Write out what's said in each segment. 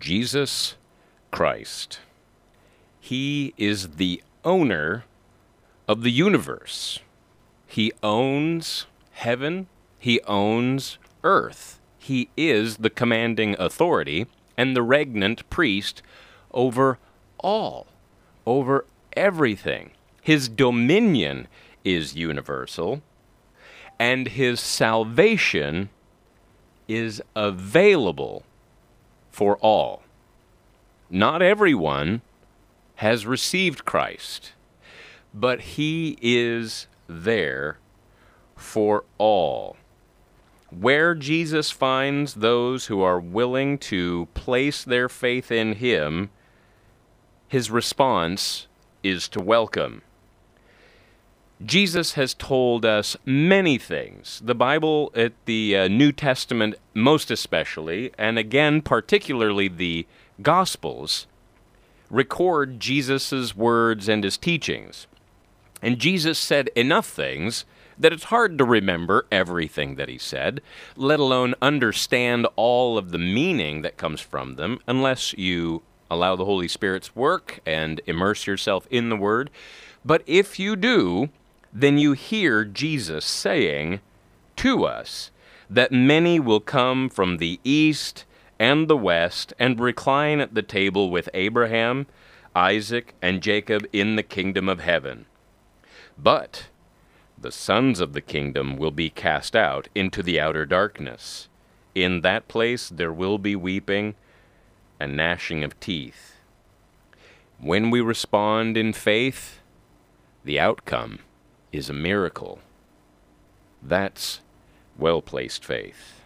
Jesus Christ. He is the owner of the universe. He owns heaven. He owns earth. He is the commanding authority and the regnant priest over all, over everything. His dominion is universal, and his salvation is available for all. Not everyone has received Christ, but he is there for all. Where Jesus finds those who are willing to place their faith in him, his response is to welcome. Jesus has told us many things. The Bible, at the New Testament most especially, and again particularly the Gospels, record Jesus' words and his teachings. And Jesus said enough things that it's hard to remember everything that he said, let alone understand all of the meaning that comes from them, unless you allow the Holy Spirit's work and immerse yourself in the Word. But if you do, then you hear Jesus saying to us that many will come from the east and the west and recline at the table with Abraham, Isaac, and Jacob in the kingdom of heaven. But the sons of the kingdom will be cast out into the outer darkness. In that place there will be weeping and gnashing of teeth. When we respond in faith, the outcome is a miracle. That's well-placed faith.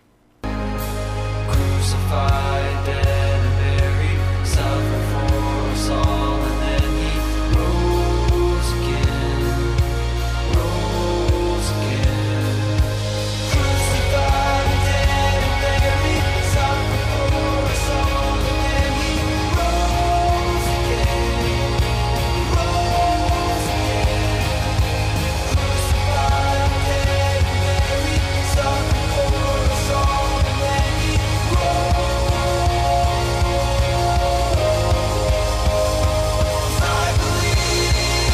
Crucified, dead and buried, suffered for us all, and then he rose again. Crucified, dead and buried, suffered for us all, and then he rose again. Crucified, dead and buried, suffered for us all, and then he I believe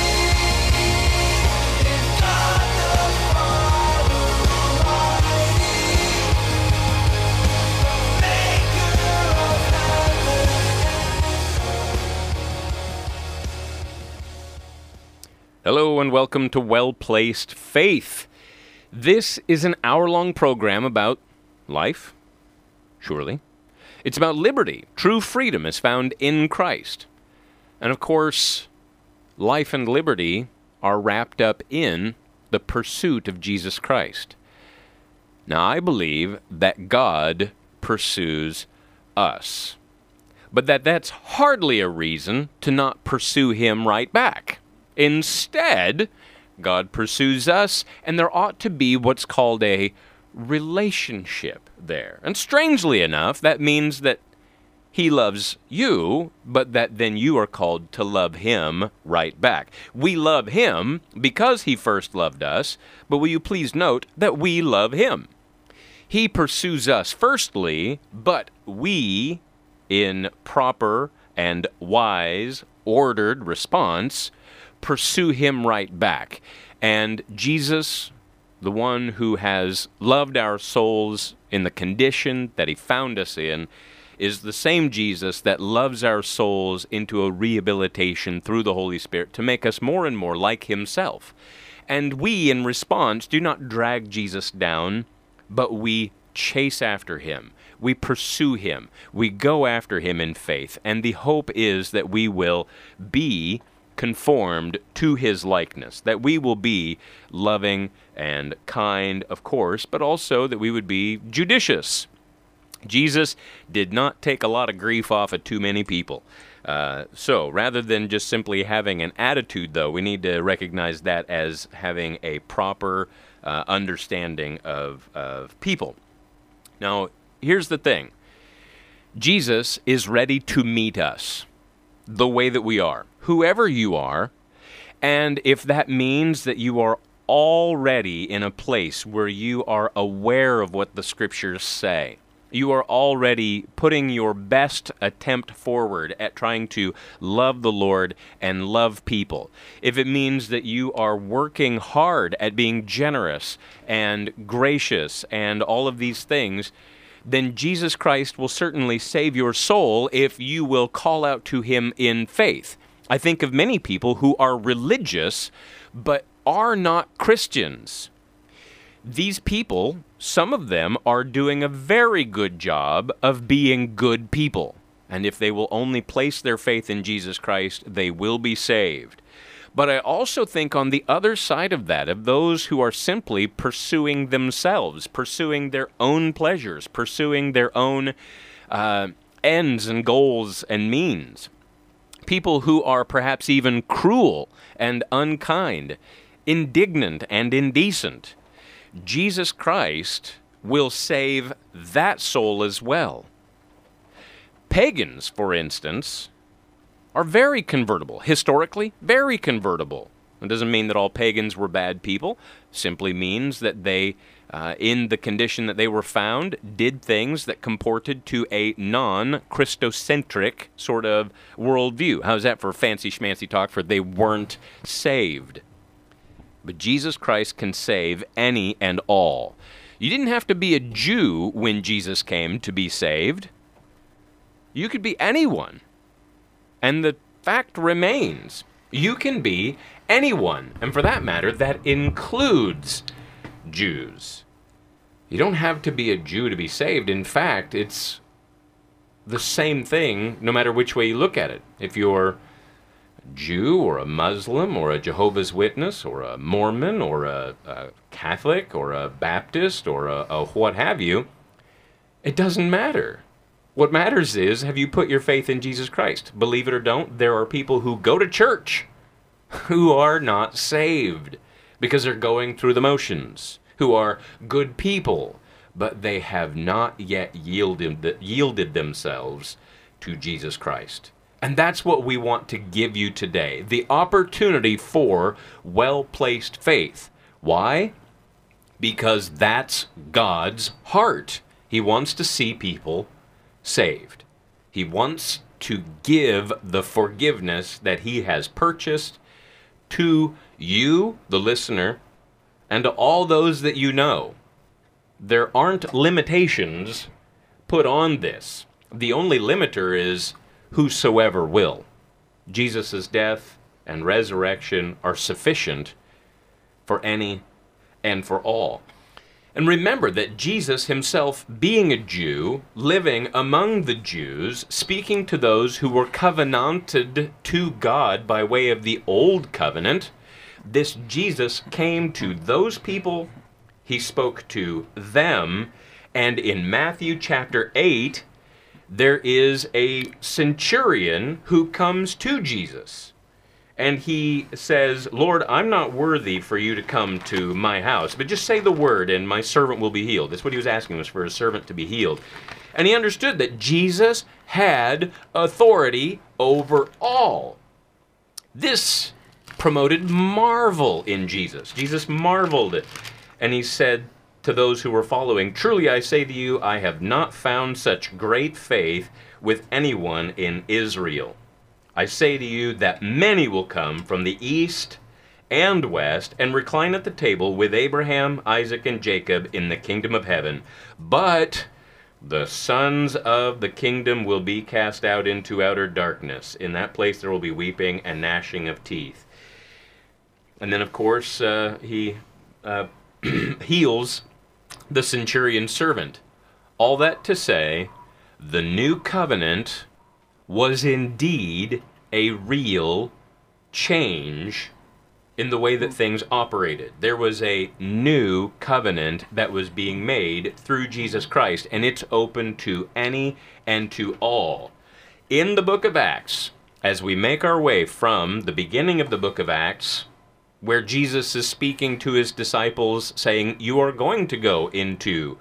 in God the Father Almighty, maker of heaven Hello and welcome to Well-Placed Faith. This is an hour-long program about life, surely. It's about liberty. True freedom is found in Christ. And of course, life and liberty are wrapped up in the pursuit of Jesus Christ. Now, I believe that God pursues us, but that's hardly a reason to not pursue him right back. Instead, God pursues us, and there ought to be what's called a relationship there. And strangely enough, that means that he loves you, but that then you are called to love him right back. We love him because he first loved us, but will you please note that we love him? He pursues us firstly, but we, in proper and wise, ordered response, pursue him right back. And Jesus, the one who has loved our souls in the condition that he found us in, is the same Jesus that loves our souls into a rehabilitation through the Holy Spirit to make us more and more like himself. And we, in response, do not drag Jesus down, but we chase after him. We pursue him. We go after him in faith. And the hope is that we will be conformed to his likeness, that we will be loving and kind, of course, but also that we would be judicious. Jesus did not take a lot of grief off of too many people. So rather than just simply having an attitude, though, we need to recognize that as having a proper understanding of people. Now, here's the thing. Jesus is ready to meet us the way that we are, whoever you are, and if that means that you are already in a place where you are aware of what the Scriptures say, You are already putting your best attempt forward at trying to love the Lord and love people. If it means that you are working hard at being generous and gracious and all of these things, then Jesus Christ will certainly save your soul if you will call out to him in faith. I think of many people who are religious but are not Christians. These people, some of them, are doing a very good job of being good people. And if they will only place their faith in Jesus Christ, they will be saved. But I also think on the other side of that, of those who are simply pursuing themselves, pursuing their own pleasures, pursuing their own ends and goals and means. People who are perhaps even cruel and unkind, indignant and indecent. Jesus Christ will save that soul as well. Pagans, for instance, are very convertible. Historically, very convertible. It doesn't mean that all pagans were bad people. It simply means that they, in the condition that they were found, did things that comported to a non-Christocentric sort of worldview. How's that for fancy schmancy talk for they weren't saved? But Jesus Christ can save any and all. You didn't have to be a Jew when Jesus came to be saved. You could be anyone. And the fact remains, you can be anyone. And for that matter, that includes Jews. You don't have to be a Jew to be saved. In fact, it's the same thing no matter which way you look at it. If you're Jew or a Muslim or a Jehovah's Witness or a Mormon or a Catholic or a Baptist or a what have you, it doesn't matter. What matters is, have you put your faith in Jesus Christ? Believe it or don't, there are people who go to church who are not saved because they're going through the motions, who are good people, but they have not yet yielded themselves to Jesus Christ. And that's what we want to give you today, the opportunity for well-placed faith. Why? Because that's God's heart. He wants to see people saved. He wants to give the forgiveness that he has purchased to you, the listener, and to all those that you know. There aren't limitations put on this. The only limiter is whosoever will. Jesus' death and resurrection are sufficient for any and for all. And remember that Jesus himself, being a Jew, living among the Jews, speaking to those who were covenanted to God by way of the old covenant, this Jesus came to those people, he spoke to them, and in Matthew chapter 8, there is a centurion who comes to Jesus. And he says, Lord, I'm not worthy for you to come to my house, but just say the word and my servant will be healed. That's what he was asking, was for his servant to be healed. And he understood that Jesus had authority over all. This promoted marvel in Jesus. Jesus marveled. And he said to those who were following, truly I say to you, I have not found such great faith with anyone in Israel. I say to you that many will come from the east and west and recline at the table with Abraham, Isaac, and Jacob in the kingdom of heaven. But the sons of the kingdom will be cast out into outer darkness. In that place there will be weeping and gnashing of teeth. And then, of course, he heals the centurion's servant. All that to say, the new covenant was indeed a real change in the way that things operated. There was a new covenant that was being made through Jesus Christ, and it's open to any and to all. In the book of Acts, as we make our way from the beginning of the book of Acts, where Jesus is speaking to his disciples, saying, you are going to go into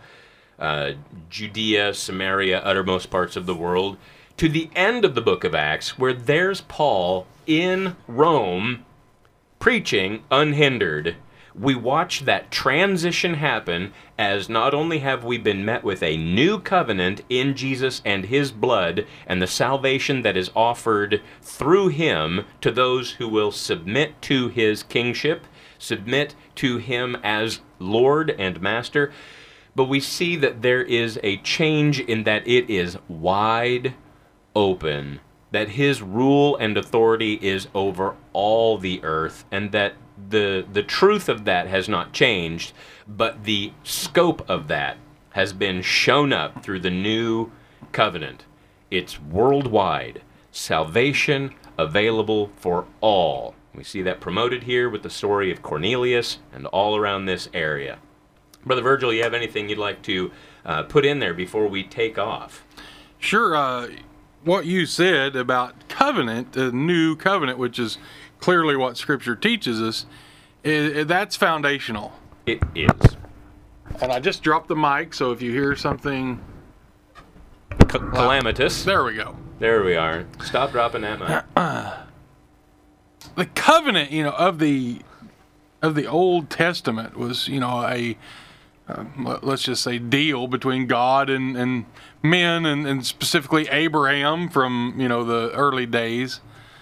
Judea, Samaria, uttermost parts of the world, to the end of the book of Acts, where there's Paul in Rome preaching unhindered, we watch that transition happen as not only have we been met with a new covenant in Jesus and his blood and the salvation that is offered through him to those who will submit to his kingship, submit to him as Lord and Master, but we see that there is a change in that it is wide open, that his rule and authority is over all the earth, and that the truth of that has not changed, but the scope of that has been shown up through the new covenant. It's worldwide. Salvation available for all. We see that promoted here with the story of Cornelius and all around this area. Brother Virgil, you have anything you'd like to put in there before we take off? Sure. What you said about covenant, the new covenant, which is clearly what Scripture teaches us, that's foundational. It is. And I just dropped the mic, so if you hear something Calamitous. there we go. There we are. Stop dropping that mic. The covenant, of the Old Testament was, a let's just say deal between God and men, and specifically Abraham from the early days,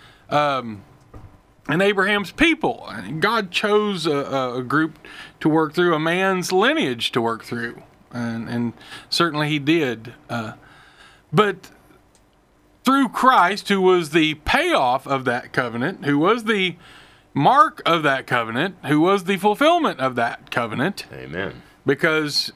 and Abraham's people. God chose a group to work through, a man's lineage to work through, and certainly he did. But through Christ, who was the payoff of that covenant, who was the mark of that covenant, who was the fulfillment of that covenant. Amen. Because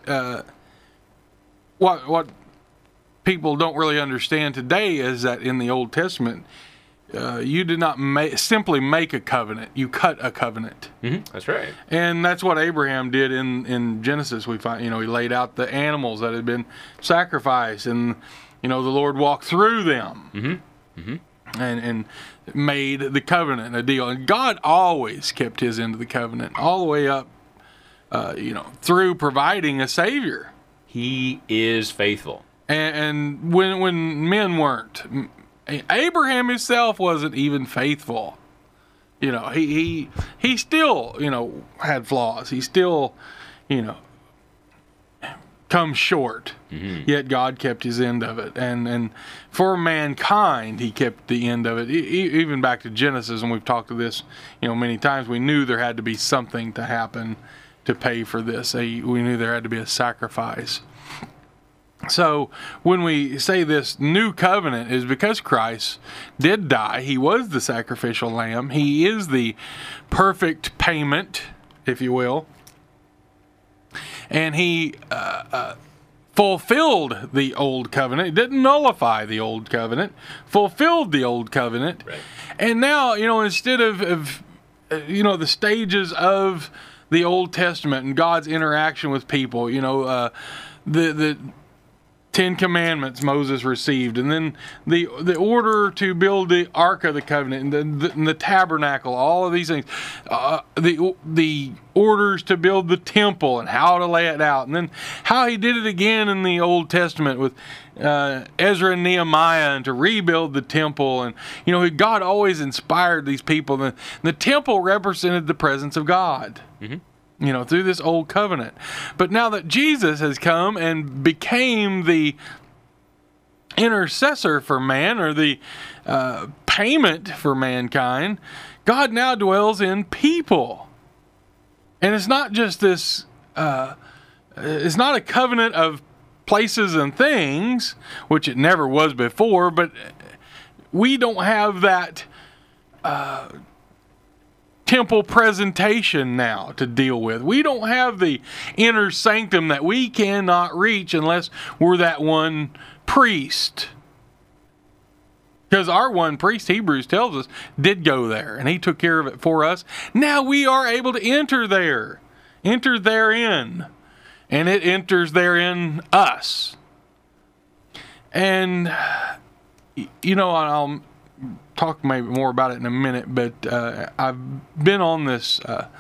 what people don't really understand today is that in the Old Testament, you did not simply make a covenant; you cut a covenant. Mm-hmm. That's right. And that's what Abraham did in Genesis. We find, he laid out the animals that had been sacrificed, and the Lord walked through them. Mm-hmm. Mm-hmm. And made the covenant a deal. And God always kept his end of the covenant all the way up, through providing a Savior. He is faithful. And when men weren't, Abraham himself wasn't even faithful. He still, had flaws. He still, comes short. Mm-hmm. Yet God kept his end of it. And for mankind, he kept the end of it. Even back to Genesis, and we've talked to this, many times, we knew there had to be something to happen to pay for this. We knew there had to be a sacrifice. So when we say this new covenant is because Christ did die. He was the sacrificial lamb. He is the perfect payment, if you will. And he fulfilled the old covenant. It didn't nullify the old covenant. Fulfilled the old covenant. Right. And now, instead of the stages of the Old Testament and God's interaction with people, the Ten Commandments Moses received, and then the order to build the Ark of the Covenant, and the tabernacle, all of these things, the orders to build the temple and how to lay it out, and then how he did it again in the Old Testament with Ezra and Nehemiah, and to rebuild the temple. And God always inspired these people. The temple represented the presence of God. Mm-hmm. Through this old covenant. But now that Jesus has come and became the intercessor for man, or the payment for mankind, God now dwells in people. And it's not just this, it's not a covenant of places and things, which it never was before, but we don't have that temple presentation now to deal with. We don't have the inner sanctum that we cannot reach unless we're that one priest. Because our one priest, Hebrews tells us, did go there, and he took care of it for us. Now we are able to enter there, enter therein, and it enters therein us. And, I'll talk maybe more about it in a minute, but I've been on this,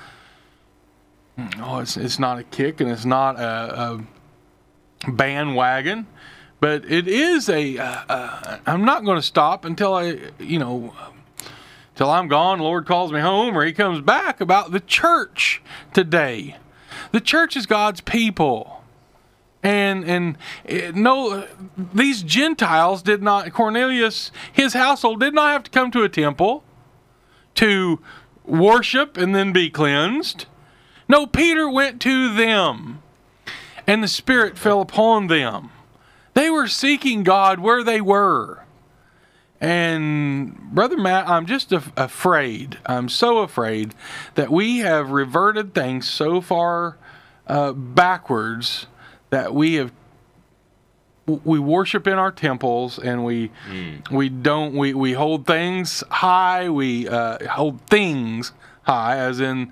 it's not a kick, and it's not a bandwagon, but it is I'm not going to stop until I, till I'm gone, the Lord calls me home, or he comes back, about the church today. The church is God's people. And no, these Gentiles did not, Cornelius, his household did not have to come to a temple to worship and then be cleansed. No, Peter went to them, and the Spirit fell upon them. They were seeking God where they were. And Brother Matt, I'm just afraid. I'm so afraid that we have reverted things so far backwards that we worship in our temples, and we hold things high. We hold things high, as in,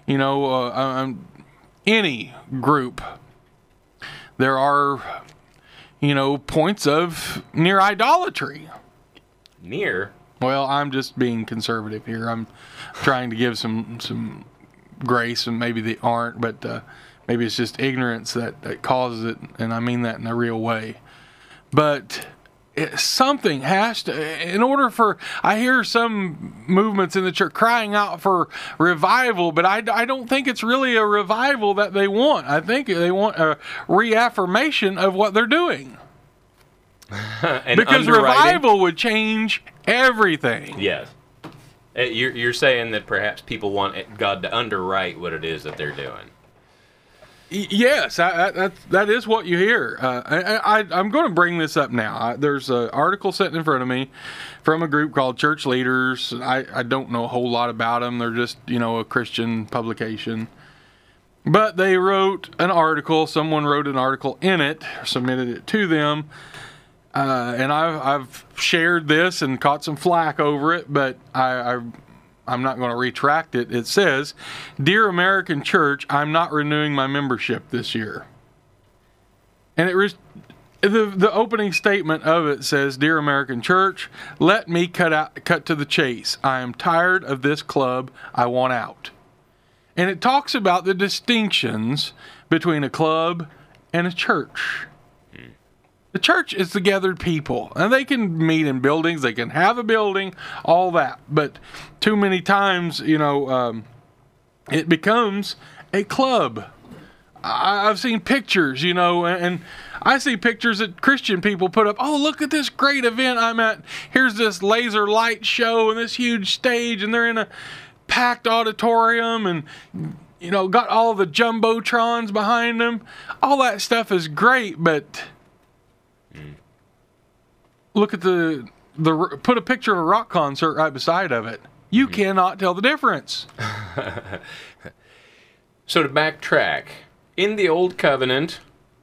any group. There are, points of near idolatry. Near? Well, I'm just being conservative here. I'm trying to give some grace, and maybe they aren't, but maybe it's just ignorance that causes it, and I mean that in a real way. But something has to, in order for, I hear some movements in the church crying out for revival, but I don't think it's really a revival that they want. I think they want a reaffirmation of what they're doing. Because revival would change everything. Yes. You're saying that perhaps people want God to underwrite what it is that they're doing. Yes, that is what you hear. I'm going to bring this up now. There's an article sitting in front of me from a group called Church Leaders. I don't know a whole lot about them. They're just, a Christian publication. But they wrote an article. Someone wrote an article in it, submitted it to them. And I've shared this and caught some flack over it, but I'm not going to retract it. It says, "Dear American Church, I'm not renewing my membership this year." And the opening statement of it says, "Dear American Church, let me cut to the chase. I am tired of this club. I want out." And it talks about the distinctions between a club and a church. The church is the gathered people, and they can meet in buildings, they can have a building, all that. But too many times, it becomes a club. I've seen pictures, and I see pictures that Christian people put up. Oh, look at this great event I'm at. Here's this laser light show and this huge stage, and they're in a packed auditorium, and got all the jumbotrons behind them. All that stuff is great, but look at put a picture of a rock concert right beside of it. You cannot tell the difference. So to backtrack, in the Old Covenant,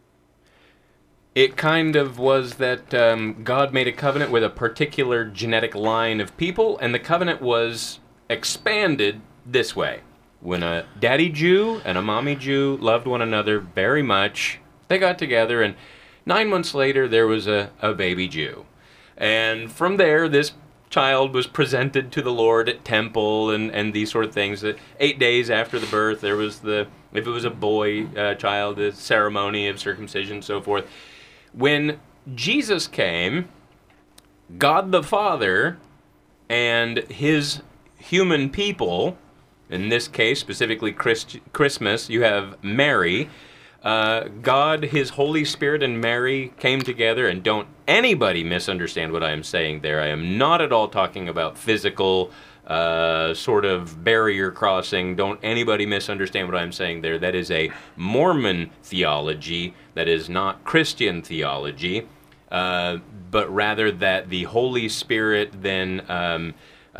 it kind of was that God made a covenant with a particular genetic line of people, and the covenant was expanded this way. When a daddy Jew and a mommy Jew loved one another very much, they got together, and 9 months later there was a baby Jew. And from there, this child was presented to the Lord at temple and these sort of things. That 8 days after the birth, there was if it was a boy child, the ceremony of circumcision, so forth. When Jesus came, God the Father and his human people, in this case, specifically Christmas, you have Mary. God, his Holy Spirit, and Mary came together, and don't anybody misunderstand what I am saying there. I am not at all talking about physical sort of barrier crossing. Don't anybody misunderstand what I'm saying there. That is a Mormon theology. That is not Christian theology, but rather that the Holy Spirit then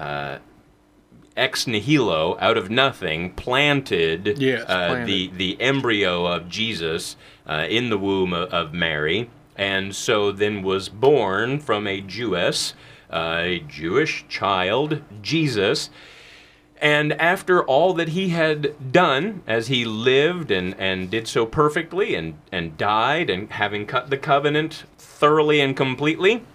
ex nihilo, out of nothing, planted the embryo of Jesus in the womb of Mary, and so then was born from a Jewess, a Jewish child, Jesus. And after all that he had done, as he lived and did so perfectly and died, and having cut the covenant thoroughly and completely,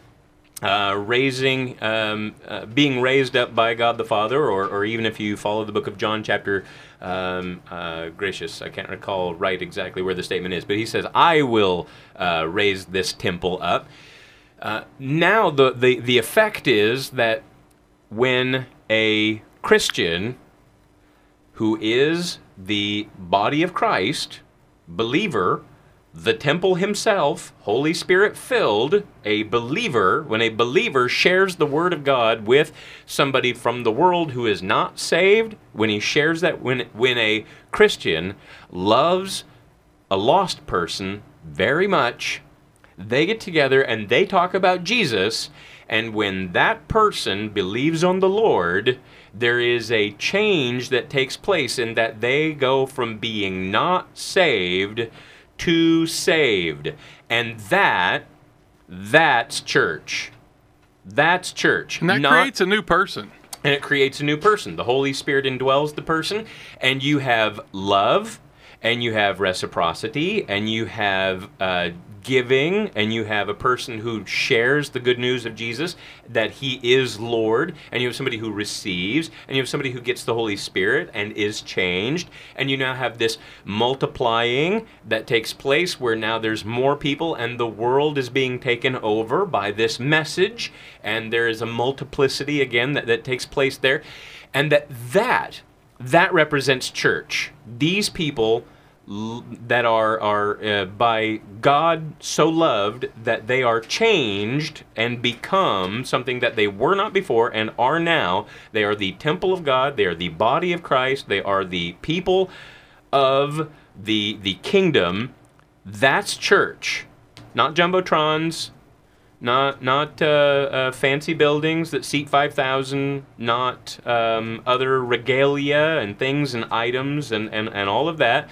being raised up by God the Father, or even if you follow the book of John chapter, gracious, I can't recall right exactly where the statement is, but he says, "I will raise this temple up." Now the effect is that when a Christian who is the body of Christ, believer, the temple himself, Holy Spirit filled, a believer, when a believer shares the Word of God with somebody from the world who is not saved, when he shares that, when a Christian loves a lost person very much, they get together and they talk about Jesus, and when that person believes on the Lord, there is a change that takes place in that they go from being not saved to saved. And that's church. That's church. And that creates a new person. And it creates a new person. The Holy Spirit indwells the person, and you have love, and you have reciprocity, and you have giving, and you have a person who shares the good news of Jesus, that he is Lord, and you have somebody who receives, and you have somebody who gets the Holy Spirit and is changed, and you now have this multiplying that takes place where now there's more people, and the world is being taken over by this message, and there is a multiplicity again that takes place there, and that represents church. These people that are by God so loved that they are changed and become something that they were not before and are now. They are the temple of God. They are the body of Christ. They are the people of the kingdom. That's church. Not jumbotrons, not fancy buildings that seat 5,000, not other regalia and things and items and all of that.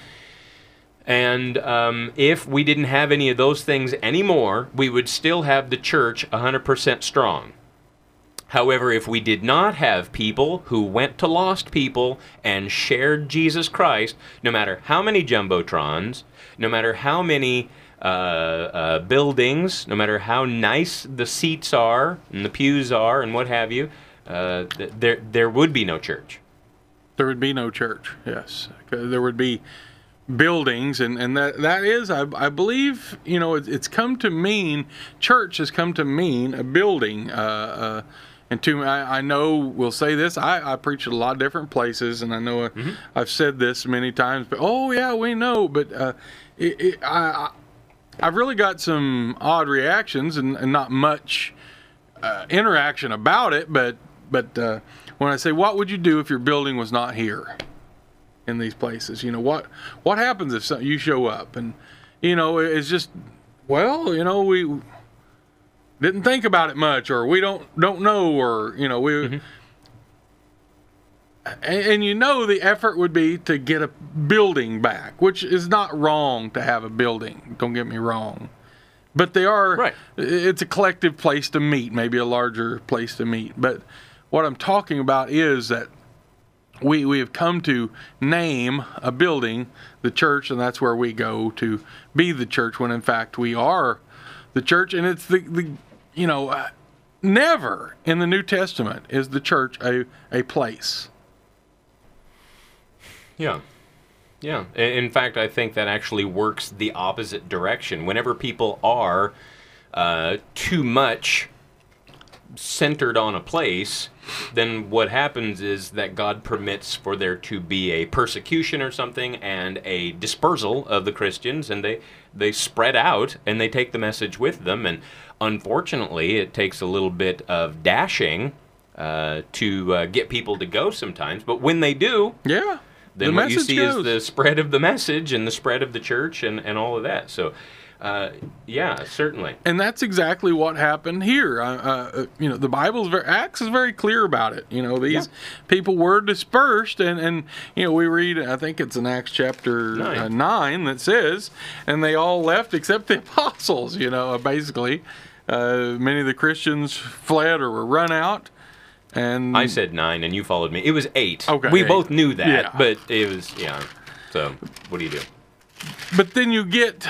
And if we didn't have any of those things anymore, we would still have the church 100% strong. However, if we did not have people who went to lost people and shared Jesus Christ, no matter how many jumbotrons, no matter how many buildings, no matter how nice the seats are and the pews are and what have you, there would be no church. There would be no church, yes. There would be buildings, and that is, I believe, it's come to mean, church has come to mean a building. And I know we'll say this, I preach at a lot of different places, and I know I've said this many times, but oh yeah, we know, but I've really got some odd reactions and not much interaction about it, but when I say, what would you do if your building was not here in these places? What happens if you show up and, it's just, well, we didn't think about it much, or we don't know, or, we... And the effort would be to get a building back, which is not wrong to have a building, don't get me wrong. But they are, right. It's a collective place to meet, maybe a larger place to meet. But what I'm talking about is that we have come to name a building the church, and that's where we go to be the church, when in fact we are the church. And it's never in the New Testament is the church a place. Yeah. In fact, I think that actually works the opposite direction. Whenever people are too much centered on a place, then what happens is that God permits for there to be a persecution or something and a dispersal of the Christians, and they spread out and they take the message with them. And unfortunately, it takes a little bit of dashing to get people to go sometimes. But when they do, yeah. Then what you see is the spread of the message and the spread of the church and all of that. So, yeah, certainly. And that's exactly what happened here. The Bible Acts is very clear about it. These people were dispersed, and we read, I think it's in Acts chapter 9 that says, and they all left except the apostles. Basically, many of the Christians fled or were run out. And I said 9, and you followed me. It was 8. Okay, we 8. both knew that, yeah. But it was, So, what do you do? But then you get,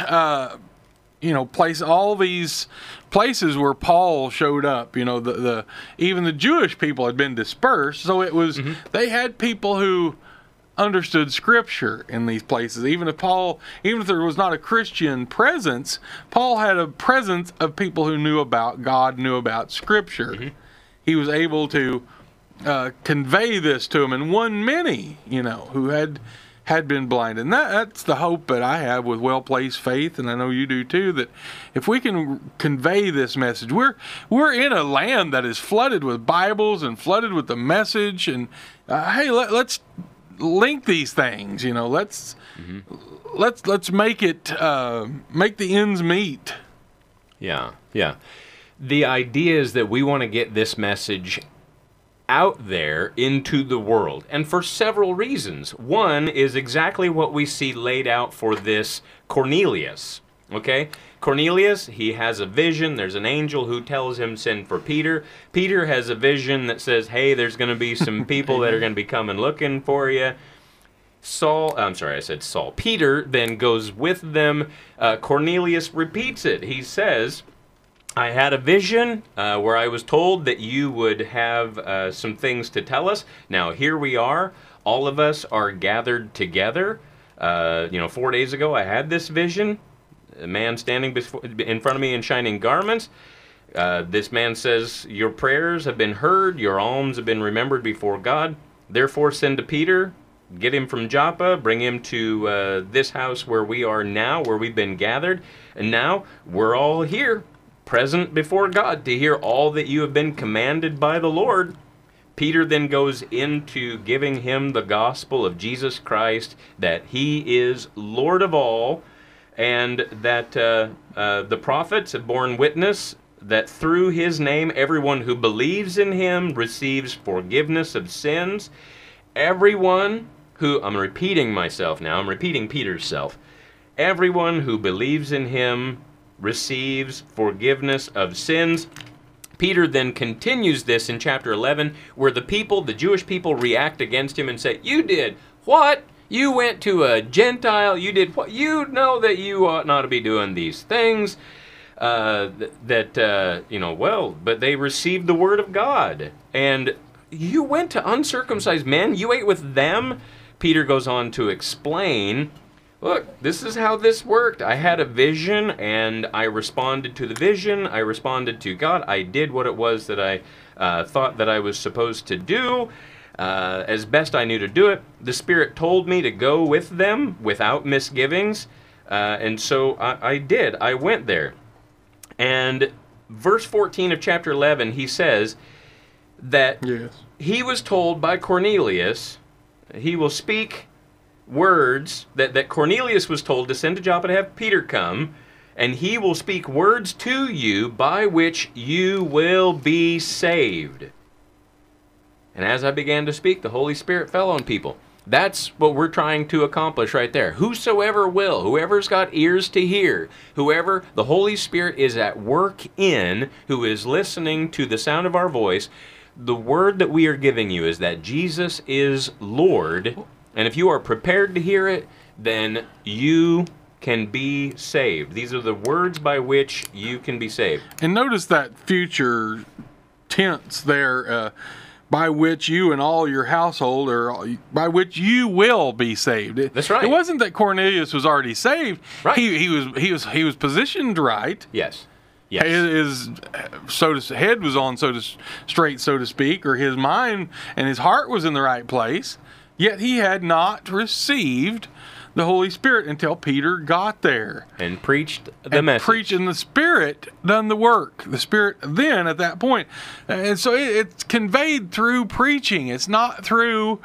all these places where Paul showed up. Even the Jewish people had been dispersed, so it was they had people who understood Scripture in these places. Even if there was not a Christian presence, Paul had a presence of people who knew about God, knew about Scripture. He was able to convey this to them and won many, who had been blind. And that's the hope that I have with Well-Placed Faith, and I know you do too, that if we can convey this message, we're in a land that is flooded with Bibles and flooded with the message, and hey, let's link these things, let's make it make the ends meet. Yeah. The idea is that we want to get this message out there into the world, and for several reasons. One is exactly what we see laid out for this Cornelius. Okay? Cornelius, he has a vision. There's an angel who tells him, send for Peter. Peter has a vision that says, hey, there's going to be some people that are going to be coming looking for you. Peter then goes with them. Cornelius repeats it. He says, I had a vision where I was told that you would have some things to tell us. Now, here we are. All of us are gathered together. 4 days ago, I had this vision. A man standing in front of me in shining garments. This man says, your prayers have been heard. Your alms have been remembered before God. Therefore, send to Peter. Get him from Joppa. Bring him to this house where we are now, where we've been gathered. And now, we're all here, present before God, to hear all that you have been commanded by the Lord. Peter then goes into giving him the gospel of Jesus Christ, that he is Lord of all, and that the prophets have borne witness that through his name everyone who believes in him receives forgiveness of sins. Everyone who, I'm repeating myself now, I'm repeating Peter's self. Everyone who believes in him receives forgiveness of sins. Peter then continues this in chapter 11, where the Jewish people react against him and say, you did what? You went to a Gentile, you did what? You know that you ought not to be doing these things. But they received the word of God. And you went to uncircumcised men, you ate with them. Peter goes on to explain, look, this is how this worked. I had a vision, and I responded to the vision. I responded to God. I did what it was that I thought that I was supposed to do, as best I knew to do it. The Spirit told me to go with them without misgivings, and so I did. I went there. And verse 14 of chapter 11, he says that he was told by Cornelius, he will speak words, that Cornelius was told to send to Joppa to have Peter come, and he will speak words to you by which you will be saved. And as I began to speak, the Holy Spirit fell on people. That's what we're trying to accomplish right there. Whosoever will, whoever's got ears to hear, whoever the Holy Spirit is at work in, who is listening to the sound of our voice, the word that we are giving you is that Jesus is Lord. And if you are prepared to hear it, then you can be saved. These are the words by which you can be saved. And notice that future tense there, by which you and all your household, or by which you will be saved. That's right. It wasn't that Cornelius was already saved. Right. He was positioned right. Yes. His head was on straight, so to speak, or his mind and his heart was in the right place. Yet he had not received the Holy Spirit until Peter got there. And preached the message. Preached, and the Spirit done the work. The Spirit then at that point. And so it's conveyed through preaching. It's not through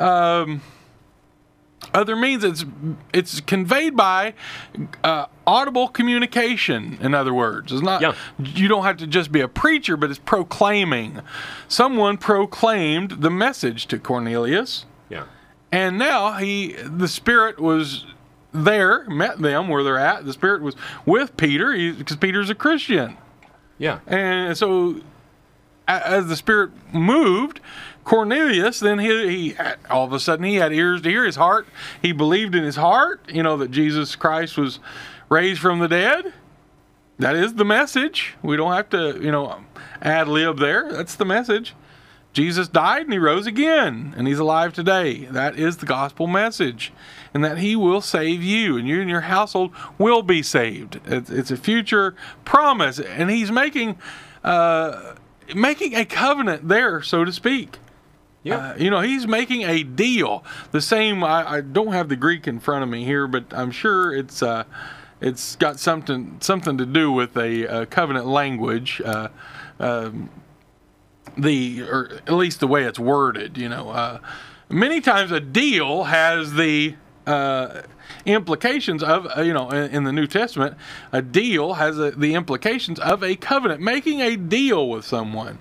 other means. It's conveyed by audible communication, in other words. It's not. Yeah. You don't have to just be a preacher, but it's proclaiming. Someone proclaimed the message to Cornelius. Yeah. And now the Spirit was there, met them where they're at. The Spirit was with Peter, because Peter's a Christian. Yeah. And so as the Spirit moved, Cornelius, then he all of a sudden he had ears to hear. His heart, he believed in his heart, that Jesus Christ was raised from the dead. That is the message. We don't have to, ad lib there. That's the message. Jesus died and he rose again, and he's alive today. That is the gospel message, and that he will save you, and you and your household will be saved. It's a future promise, and he's making a covenant there, so to speak. Yeah. He's making a deal. The same. I don't have the Greek in front of me here, but I'm sure it's got something to do with a covenant language. Or at least the way it's worded. Many times a deal has the implications of, in the New Testament, a deal has the implications of a covenant, making a deal with someone.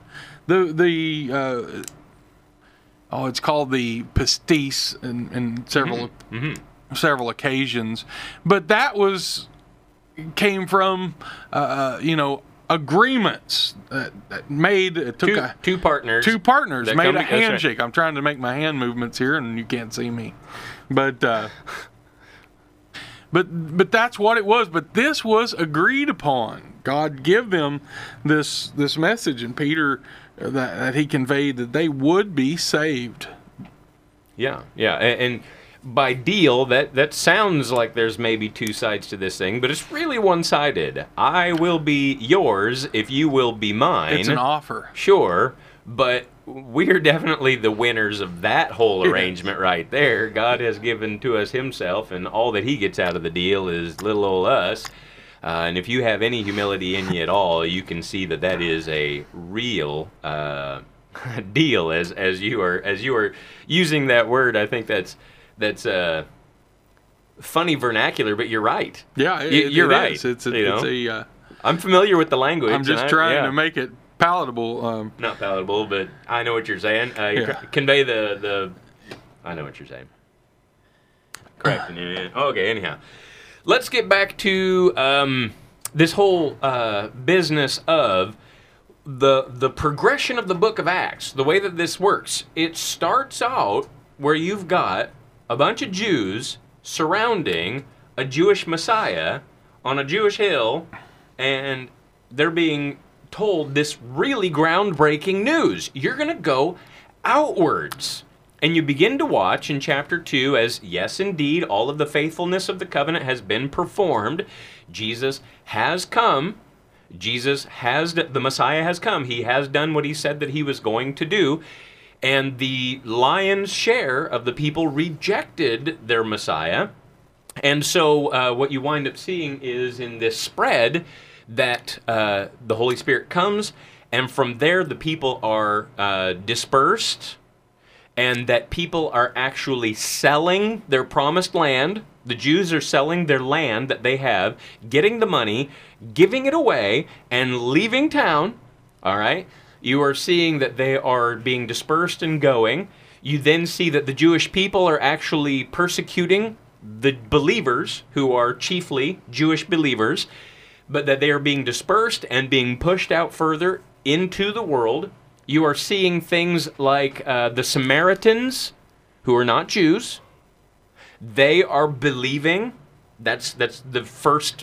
It's called the pistis in several occasions, but that came from agreements that made two partners. Two partners that made come a together. handshake. I'm trying to make my hand movements here, and you can't see me, but that's what it was. But this was agreed upon. God gave them this message, and Peter that he conveyed that they would be saved. Yeah. And by deal, that sounds like there's maybe two sides to this thing, but it's really one-sided. I will be yours if you will be mine. It's an offer. Sure, but we're definitely the winners of that whole arrangement right there. God has given to us himself, and all that he gets out of the deal is little old us. And if you have any humility in you at all, you can see that is a real deal. As you are using that word, I think that's funny vernacular, but you're right. Yeah, you're right. It's I'm familiar with the language. I'm just trying to make it palatable. Not palatable, but I know what you're saying. Convey the. I know what you're saying. Correct. Okay. Anyhow, let's get back to this whole business of the progression of the Book of Acts. The way that this works, it starts out where you've got a bunch of Jews surrounding a Jewish Messiah on a Jewish hill, and they're being told this really groundbreaking news. You're going to go outwards. And you begin to watch in chapter 2 as, yes, indeed, all of the faithfulness of the covenant has been performed. Jesus has come. The Messiah has come. He has done what he said that he was going to do. And the lion's share of the people rejected their Messiah. And so what you wind up seeing is in this spread that the Holy Spirit comes, and from there the people are dispersed, and that people are actually selling their promised land. The Jews are selling their land that they have, getting the money, giving it away, and leaving town. All right? You are seeing that they are being dispersed and going. You then see that the Jewish people are actually persecuting the believers, who are chiefly Jewish believers, but that they are being dispersed and being pushed out further into the world. You are seeing things like the Samaritans, who are not Jews. They are believing. That's the first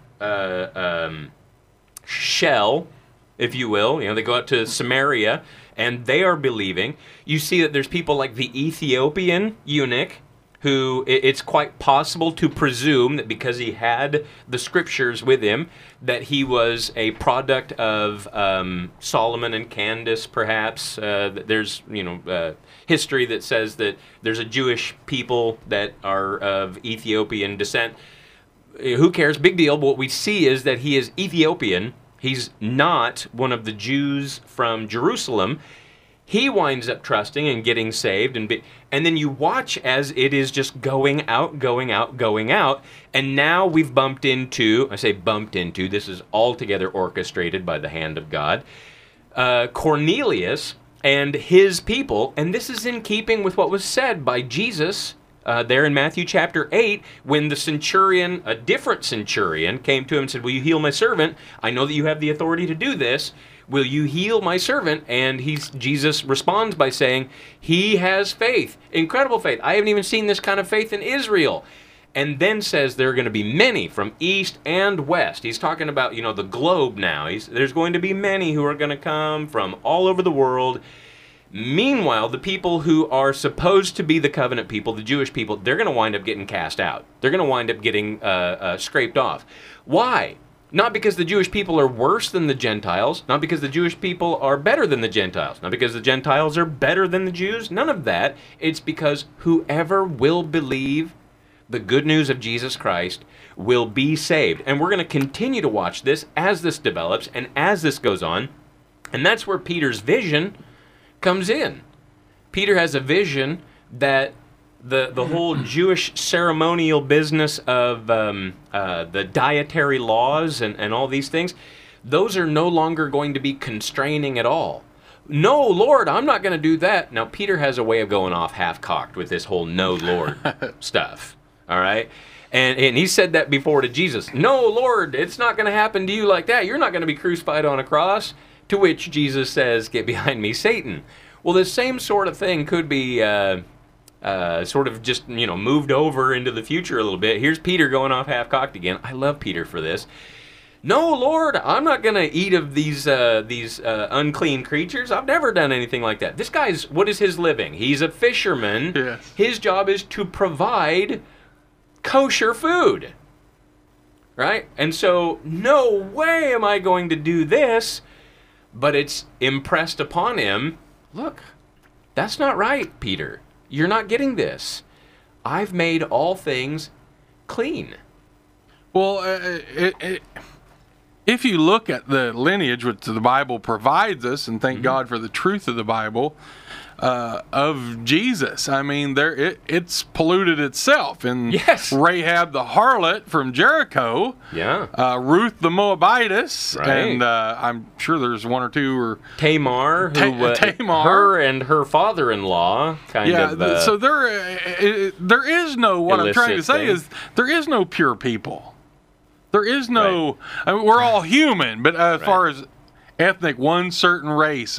shell, if you will. They go out to Samaria, and they are believing. You see that there's people like the Ethiopian eunuch, who it's quite possible to presume that because he had the scriptures with him, that he was a product of Solomon and Candace, perhaps. There's history that says that there's a Jewish people that are of Ethiopian descent. Who cares? Big deal. But what we see is that he is Ethiopian. He's not one of the Jews from Jerusalem. He winds up trusting and getting saved, and then you watch as it is just going out, and now we've bumped into, this is altogether orchestrated by the hand of God, Cornelius and his people, and this is in keeping with what was said by Jesus there in Matthew chapter 8, when the centurion, a different centurion, came to him and said, "Will you heal my servant? I know that you have the authority to do this. Will you heal my servant?" And Jesus responds by saying, "He has faith, incredible faith. I haven't even seen this kind of faith in Israel." And then says there are going to be many from east and west. He's talking about, the globe now. There's going to be many who are going to come from all over the world. Meanwhile, the people who are supposed to be the covenant people, the Jewish people, they're going to wind up getting cast out. They're going to wind up getting scraped off. Why? Not because the Jewish people are worse than the Gentiles, not because the Jewish people are better than the Gentiles, not because the Gentiles are better than the Jews, none of that. It's because whoever will believe the good news of Jesus Christ will be saved. And we're going to continue to watch this as this develops and as this goes on. And that's where Peter's vision comes in. Peter has a vision that the whole Jewish ceremonial business of the dietary laws and all these things, those are no longer going to be constraining at all. No, Lord, I'm not going to do that. Now, Peter has a way of going off half-cocked with this whole no, Lord stuff. All right? And he said that before to Jesus. No, Lord, it's not going to happen to you like that. You're not going to be crucified on a cross. To which Jesus says, get behind me, Satan. Well, this same sort of thing could be sort of just, moved over into the future a little bit. Here's Peter going off half-cocked again. I love Peter for this. No, Lord, I'm not going to eat of these unclean creatures. I've never done anything like that. This guy's, what is his living? He's a fisherman. Yes. His job is to provide kosher food. Right? And so, no way am I going to do this. But it's impressed upon him, look, that's not right, Peter. You're not getting this. I've made all things clean. Well, if you look at the lineage which the Bible provides us, and thank God for the truth of the Bible, of Jesus, I mean, it's polluted itself. And Yes. Rahab the harlot from Jericho, Yeah. Ruth the Moabitess, Right. and I'm sure there's one or two or Tamar, who, Tamar. her and her father-in-law kind of... so there is no, what I'm trying to illicit say thing. is there is no pure people. There is no, I mean, we're all human, but as far as ethnic, one certain race,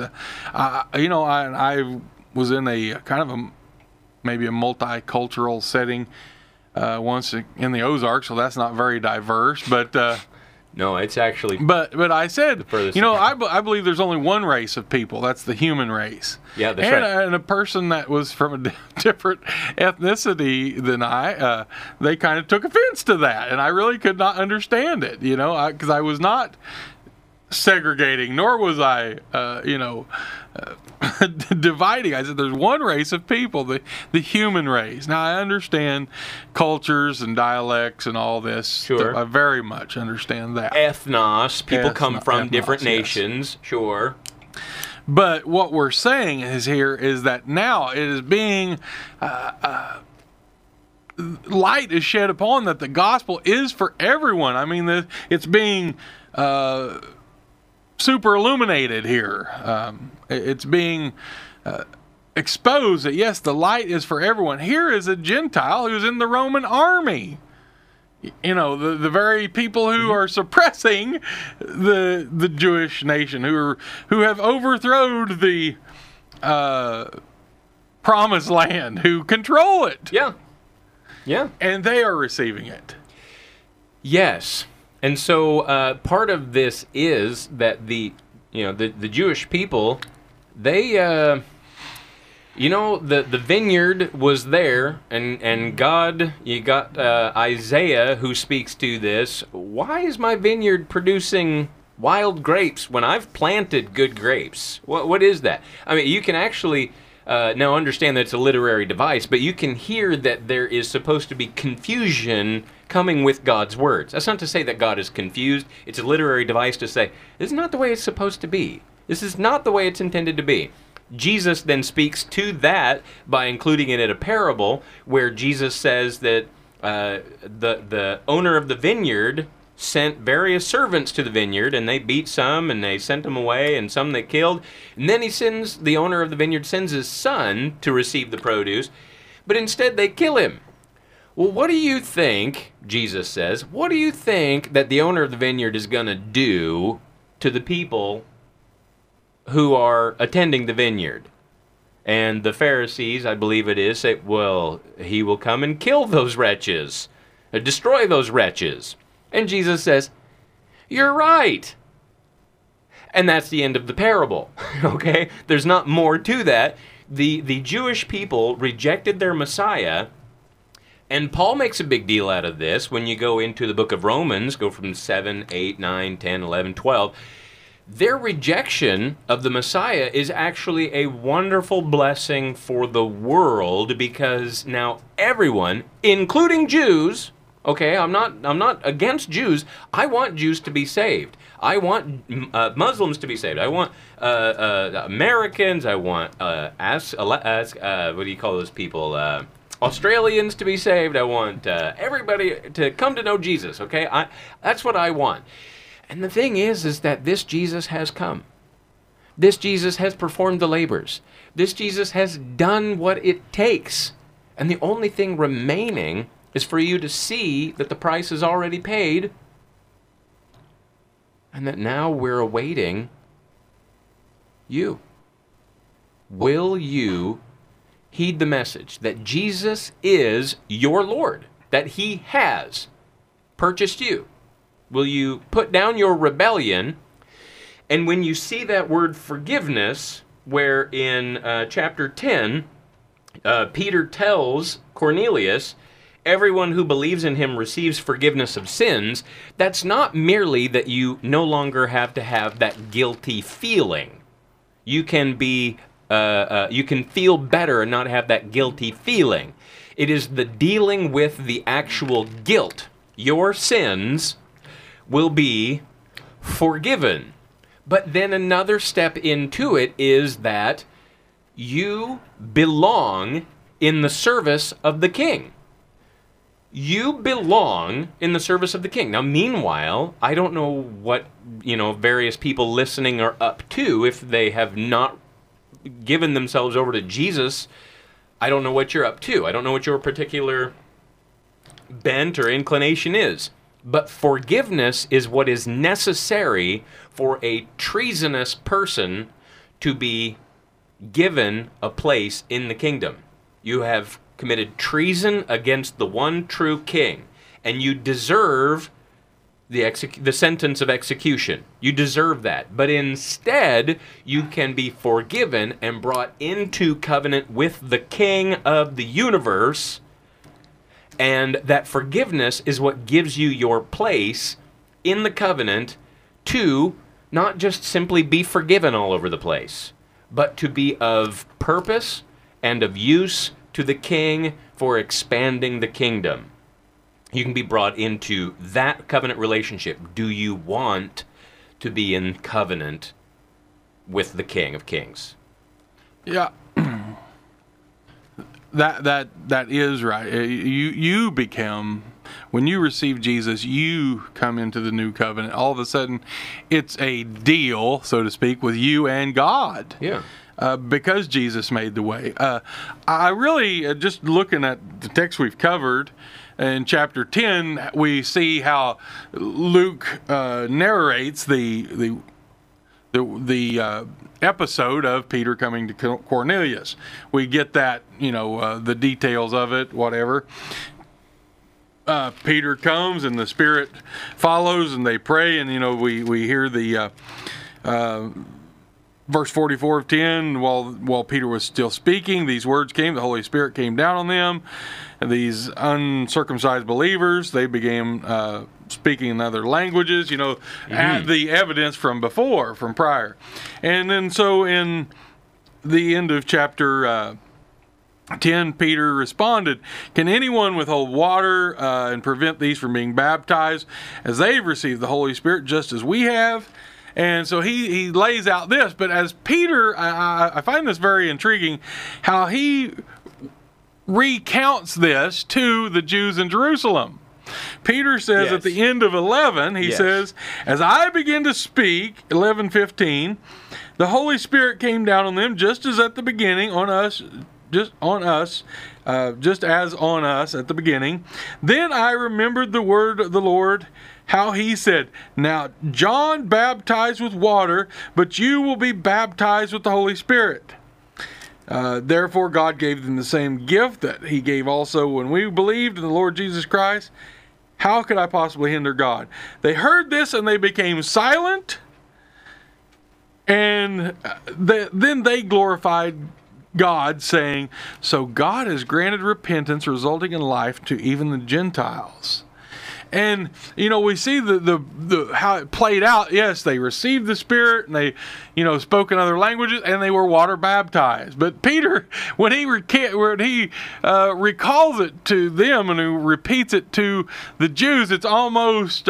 I was in a kind of maybe a multicultural setting once in the Ozarks, so that's not very diverse, but no, it's actually... But I said, furthest I believe there's only one race of people. That's the human race. Yeah, that's right. And a person that was from a different ethnicity than they kind of took offense to that, and I really could not understand it. Because I was not segregating, nor was I, dividing. I said there's one race of people, the human race. Now, I understand cultures and dialects and all this. Sure. I very much understand that. Ethnos, people come from Ethnos, different yes. nations, sure. But what we're saying is that now it is being... light is shed upon that the gospel is for everyone. I mean, it's being... super illuminated here. It's being exposed that yes, the light is for everyone. Here is a Gentile who's in the Roman army. The very people who are suppressing the Jewish nation, who have overthrown the promised land, who control it. Yeah. Yeah. And they are receiving it. Yes. And so part of this is that the Jewish people, they, the vineyard was there, and God, you got Isaiah who speaks to this. Why is my vineyard producing wild grapes when I've planted good grapes? What is that? I mean, you can actually... now understand that it's a literary device, but you can hear that there is supposed to be confusion coming with God's words. That's not to say that God is confused. It's a literary device to say, this is not the way it's supposed to be. This is not the way it's intended to be. Jesus then speaks to that by including it in a parable where Jesus says that the owner of the vineyard sent various servants to the vineyard, and they beat some, and they sent them away, and some they killed. And then the owner of the vineyard sends his son to receive the produce, but instead they kill him. Well, what do you think, Jesus says, what do you think that the owner of the vineyard is going to do to the people who are attending the vineyard? And the Pharisees, I believe it is, say, well, he will come and kill those wretches, destroy those wretches. And Jesus says, you're right. And that's the end of the parable, okay? There's not more to that. The Jewish people rejected their Messiah And Paul makes a big deal out of this when you go into the book of Romans, go from 7, 8, 9, 10, 11, 12. Their rejection of the Messiah is actually a wonderful blessing for the world, because now everyone, including Jews, okay, I'm not against Jews. I want Jews to be saved. I want Muslims to be saved. I want Americans. I want what do you call those people? Australians to be saved. I want everybody to come to know Jesus. Okay, that's what I want. And the thing is that this Jesus has come. This Jesus has performed the labors. This Jesus has done what it takes. And the only thing remaining is for you to see that the price is already paid, and that now we're awaiting you. Will you heed the message that Jesus is your Lord, that he has purchased you? Will you put down your rebellion? And when you see that word forgiveness, where in chapter 10, Peter tells Cornelius, everyone who believes in him receives forgiveness of sins, that's not merely that you no longer have to have that guilty feeling. You can be, you can feel better and not have that guilty feeling. It is the dealing with the actual guilt. Your sins will be forgiven. But then another step into it is that you belong in the service of the King. You belong in the service of the King. Now, meanwhile, I don't know what, various people listening are up to if they have not given themselves over to Jesus. I don't know what you're up to. I don't know what your particular bent or inclination is. But forgiveness is what is necessary for a treasonous person to be given a place in the kingdom. You have committed treason against the one true king, and you deserve the sentence of execution. You deserve that. But instead, you can be forgiven and brought into covenant with the King of the universe. And that forgiveness is what gives you your place in the covenant to not just simply be forgiven all over the place, but to be of purpose and of use to the King for expanding the kingdom. You can be brought into that covenant relationship. Do you want to be in covenant with the King of Kings? Yeah. That is right. You become, when you receive Jesus, you come into the new covenant. All of a sudden, it's a deal, so to speak, with you and God. Yeah. Because Jesus made the way. I really, just looking at the text we've covered, in chapter 10, we see how Luke narrates the episode of Peter coming to Cornelius. We get that, the details of it, whatever. Peter comes and the Spirit follows and they pray, and we hear the verse 44 of 10. While Peter was still speaking, these words came. The Holy Spirit came down on them, and these uncircumcised believers, they began speaking in other languages, add the evidence from before, from prior. And then so in the end of chapter 10, Peter responded, "Can anyone withhold water and prevent these from being baptized as they've received the Holy Spirit just as we have?" And so he lays out this. But as Peter, I find this very intriguing, how he recounts this to the Jews in Jerusalem. Peter says at the end of 11, he says, "As I begin to speak," 11:15, "the Holy Spirit came down on them just as at the beginning just as on us at the beginning. Then I remembered the word of the Lord, how he said, 'Now John baptized with water, but you will be baptized with the Holy Spirit.' Therefore God gave them the same gift that he gave also when we believed in the Lord Jesus Christ. How could I possibly hinder God?" They heard this and they became silent, and then they glorified God, saying, "So God has granted repentance resulting in life to even the Gentiles." And we see the how it played out. Yes, they received the Spirit, and they spoke in other languages, and they were water baptized. But Peter, when he recalls it to them and he repeats it to the Jews, it's almost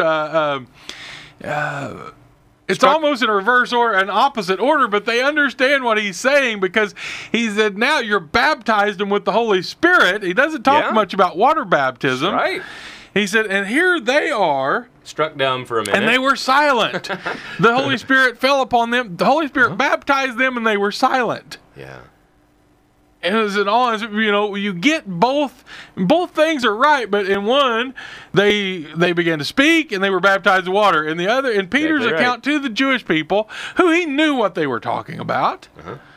almost in reverse order, an opposite order, but they understand what he's saying, because he said, now you're baptized them with the Holy Spirit. He doesn't talk much about water baptism. Right. He said, and here they are. Struck down for a minute. And they were silent. The Holy Spirit fell upon them. The Holy Spirit baptized them, and they were silent. Yeah. And as in all, you get both things are right, but in one, they began to speak and they were baptized in water. In the other, in Peter's account to the Jewish people, who he knew what they were talking about,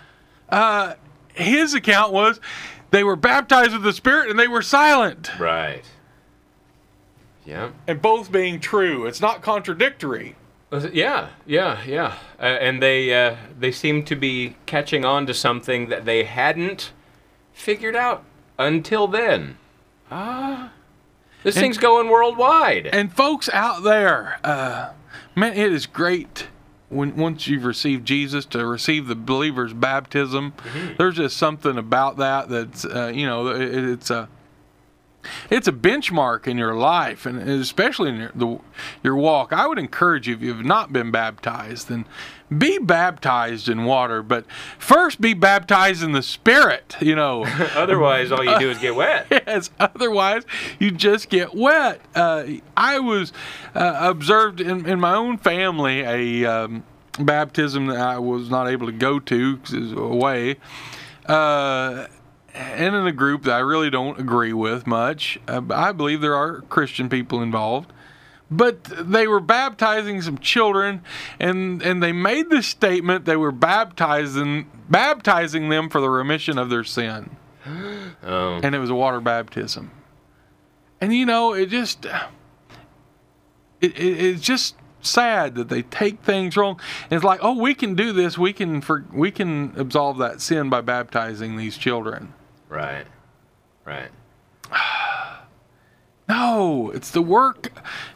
his account was they were baptized with the Spirit and they were silent. Right. Yeah. And both being true. It's not contradictory. Yeah. And they seem to be catching on to something that they hadn't figured out until then. This thing's going worldwide. And folks out there, man, it is great once you've received Jesus to receive the believer's baptism. Mm-hmm. There's just something about that's it's a benchmark in your life, and especially in your walk. I would encourage you, if you've not been baptized, then be baptized in water, but first be baptized in the Spirit, Otherwise, all you do is get wet. Yes, otherwise you just get wet. I was observed in my own family a baptism that I was not able to go to because it was away. And in a group that I really don't agree with much. I believe there are Christian people involved. But they were baptizing some children, and they made the statement they were baptizing them for the remission of their sin. Oh. And it was a water baptism. And it's just sad that they take things wrong. And it's like, oh, we can do this. We can absolve that sin by baptizing these children. Right. No, it's the work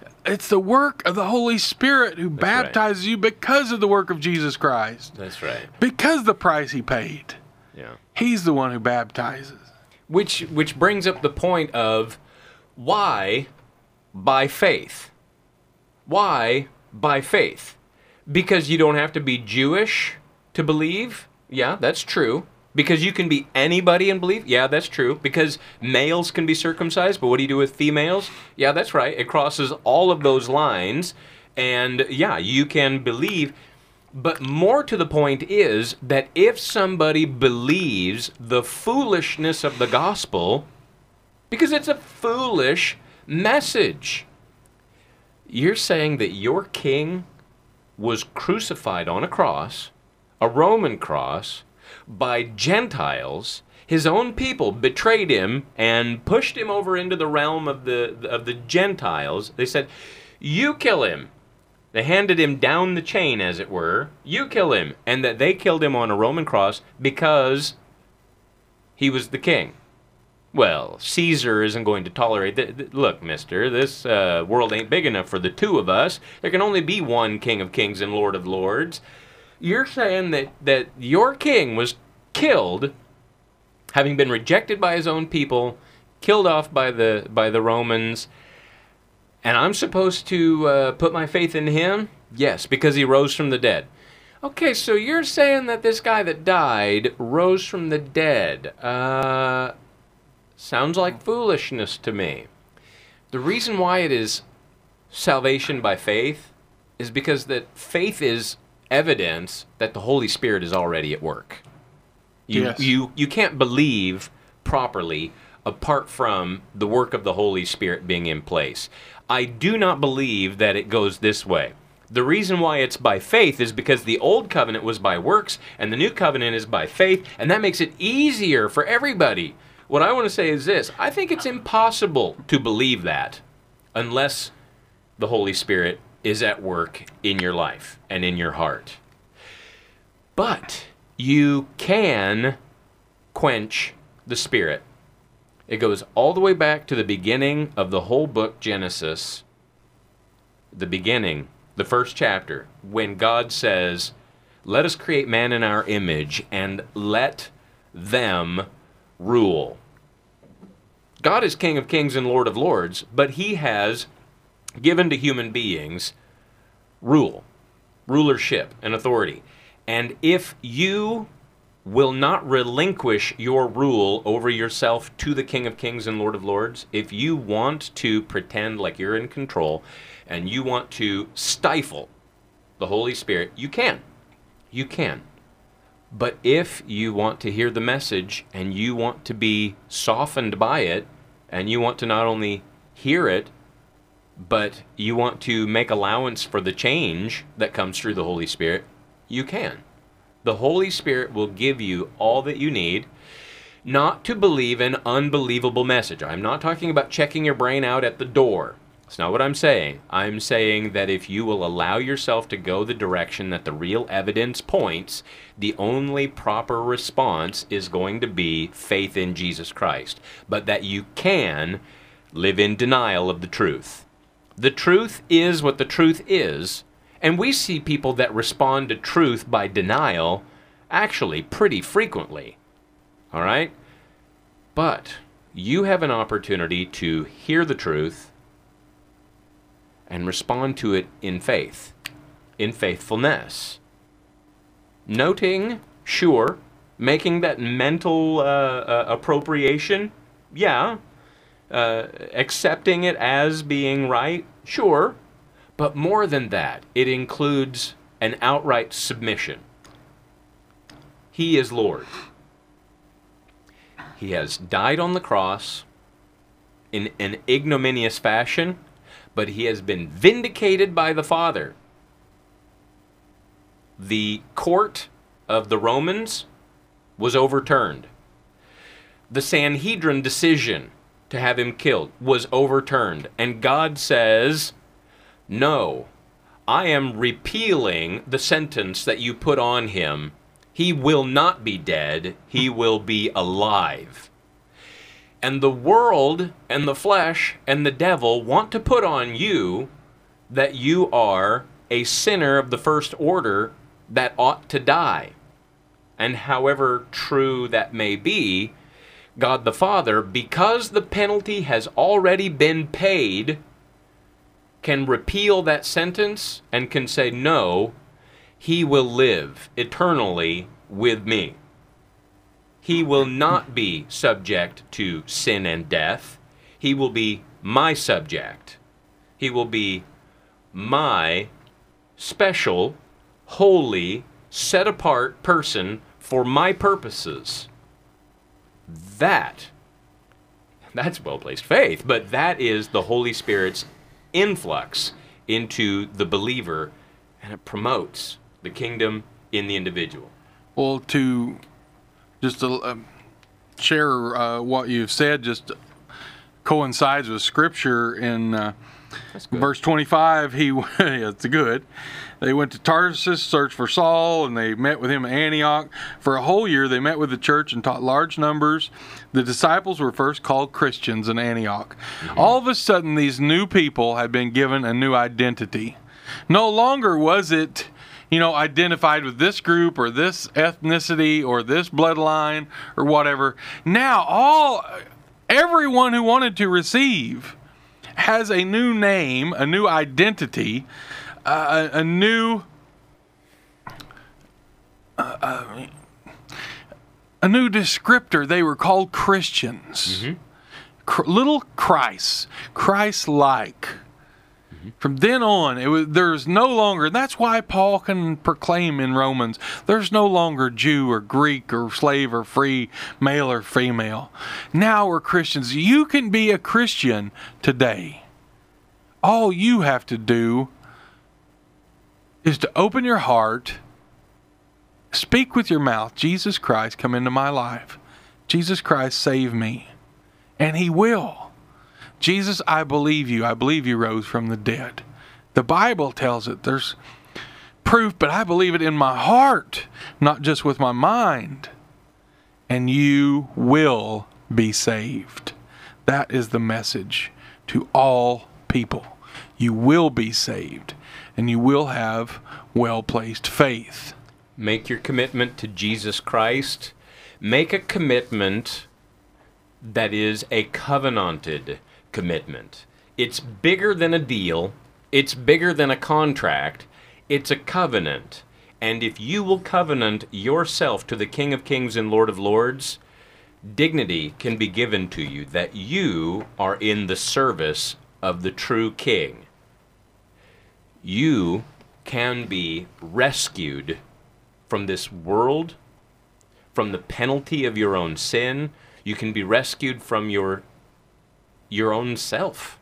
of the Holy Spirit who baptizes you because of the work of Jesus Christ. That's right. Because of the price he paid. Yeah. He's the one who baptizes. Which brings up the point of why by faith? Why by faith? Because you don't have to be Jewish to believe? Yeah, that's true. Because you can be anybody and believe? Yeah, that's true. Because males can be circumcised, but what do you do with females? Yeah, that's right. It crosses all of those lines, and yeah, you can believe. But more to the point is that if somebody believes the foolishness of the gospel, because it's a foolish message, you're saying that your king was crucified on a cross, a Roman cross, by Gentiles. His own people betrayed him and pushed him over into the realm of the Gentiles. They said, you kill him. They handed him down the chain, as it were. You kill him. And that they killed him on a Roman cross because he was the king. Well, Caesar isn't going to tolerate look, mister, this world ain't big enough for the two of us. There can only be one King of Kings and Lord of Lords. You're saying that your king was killed, having been rejected by his own people, killed off by the Romans, and I'm supposed to put my faith in him? Yes, because he rose from the dead. Okay, so you're saying that this guy that died rose from the dead. Sounds like foolishness to me. The reason why it is salvation by faith is because that faith is evidence that the Holy Spirit is already at work. You can't believe properly apart from the work of the Holy Spirit being in place. I do not believe that it goes this way. The reason why it's by faith is because the old covenant was by works and the new covenant is by faith, and that makes it easier for everybody. What I want to say is this: I think it's impossible to believe that unless the Holy Spirit is at work in your life and in your heart. But you can quench the Spirit. It goes all the way back to the beginning of the whole book, Genesis. The beginning, the first chapter, when God says, let us create man in our image and let them rule. God is King of Kings and Lord of Lords, but he has given to human beings rulership, and authority. And if you will not relinquish your rule over yourself to the King of Kings and Lord of Lords, if you want to pretend like you're in control and you want to stifle the Holy Spirit, you can. You can. But if you want to hear the message and you want to be softened by it, and you want to not only hear it, but you want to make allowance for the change that comes through the Holy Spirit, you can. The Holy Spirit will give you all that you need not to believe an unbelievable message. I'm not talking about checking your brain out at the door. That's not what I'm saying. I'm saying that if you will allow yourself to go the direction that the real evidence points, the only proper response is going to be faith in Jesus Christ. But that you can live in denial of the truth. The truth is what the truth is. And we see people that respond to truth by denial actually pretty frequently. All right? But you have an opportunity to hear the truth and respond to it in faith, in faithfulness. Noting, sure, making that mental appropriation, yeah. Accepting it as being right, sure. But more than that, it includes an outright submission. He is Lord. He has died on the cross in an ignominious fashion, but he has been vindicated by the Father. The court of the Romans was overturned. The Sanhedrin decision to have him killed was overturned. And God says, no, I am repealing the sentence that you put on him. He will not be dead. He will be alive. And the world and the flesh and the devil want to put on you that you are a sinner of the first order that ought to die. And however true that may be, God the Father, because the penalty has already been paid, can repeal that sentence and can say, no, he will live eternally with me. He will not be subject to sin and death. He will be my subject. He will be my special, holy, set-apart person for my purposes. That's well-placed faith, but that is the Holy Spirit's influx into the believer, and it promotes the kingdom in the individual. Well, to just to share what you've said, just coincides with Scripture in verse 25. It's good. They went to Tarsus, searched for Saul, and they met with him at Antioch. For a whole year, they met with the church and taught large numbers. The disciples were first called Christians in Antioch. Mm-hmm. All of a sudden, these new people had been given a new identity. No longer was it, identified with this group or this ethnicity or this bloodline or whatever. Now, everyone who wanted to receive has a new name, a new identity, a new descriptor. They were called Christians. Mm-hmm. Little Christ, Christ-like. Mm-hmm. From then on, there's no longer, and that's why Paul can proclaim in Romans, there's no longer Jew or Greek or slave or free, male or female. Now we're Christians. You can be a Christian today. All you have to do is to open your heart, speak with your mouth, Jesus Christ, come into my life. Jesus Christ, save me. And he will. Jesus, I believe you. I believe you rose from the dead. The Bible tells it. There's proof, but I believe it in my heart, not just with my mind. and you will be saved. That is the message to all people. You will be saved, and you will have well-placed faith. Make your commitment to Jesus Christ. Make a commitment that is a covenanted commitment. It's bigger than a deal. It's bigger than a contract. It's a covenant. And if you will covenant yourself to the King of Kings and Lord of Lords, dignity can be given to you that you are in the service of the true King. You can be rescued from this world, from the penalty of your own sin. You can be rescued from your own self.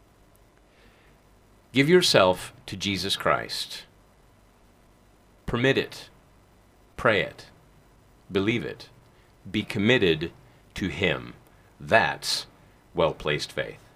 Give yourself to Jesus Christ. Permit it. Pray it. Believe it. Be committed to Him. That's well-placed faith.